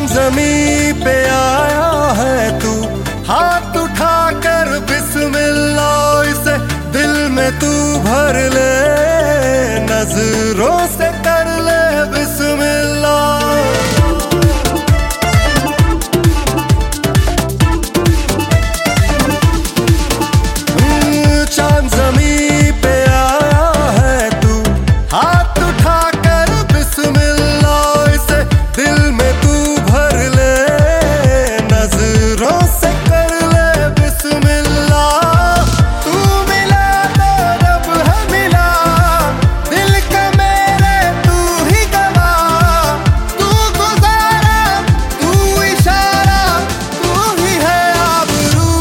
जमीं पे आया है तू, हाथ उठाकर बिस्मिल्लाह इसे दिल में तू भर ले, नजरों से कर ले बिस्मिल्लाह। चांद जमीं पे आया है तू, हाथ उठाकर बिस्मिल्लाह इसे दिल में तू भर ले, नजरों से कर ले बिस्मिल्लाह। तू मिला तो रब है मिला, दिल का मेरे तू ही गवाह, तू गुजारा तू इशारा, तू ही है आबरू।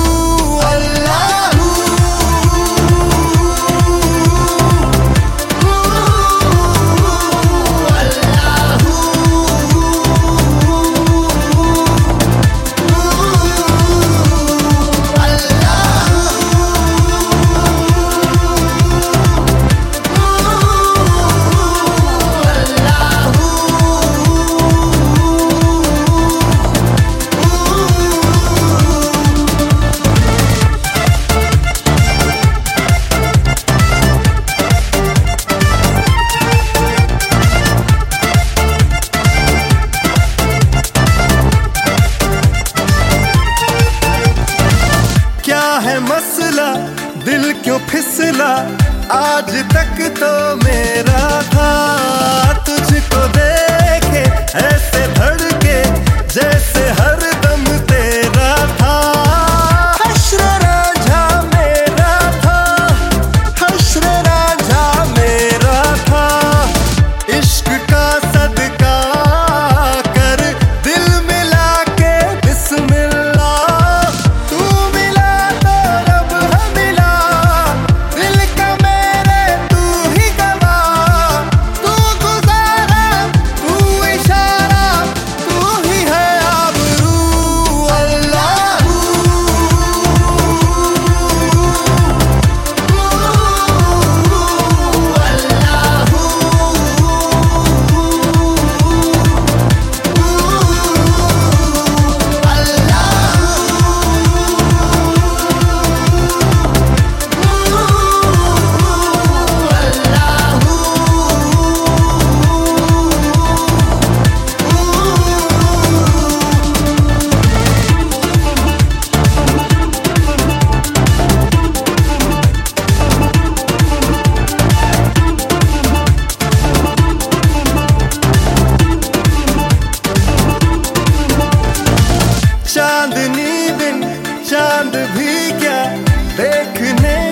है मसला दिल क्यों फिसला, आज तक तो मेरा था, तुझको देखे ऐसे धड़के जैसे हर दम तेरा था। हश्र रांझा मेरा था, हश्र रांझा मेरा था, इश्क का सदका कर दिल मिला के बिस्मिल्लाह। चांदनी बिन चांद भी क्या देखने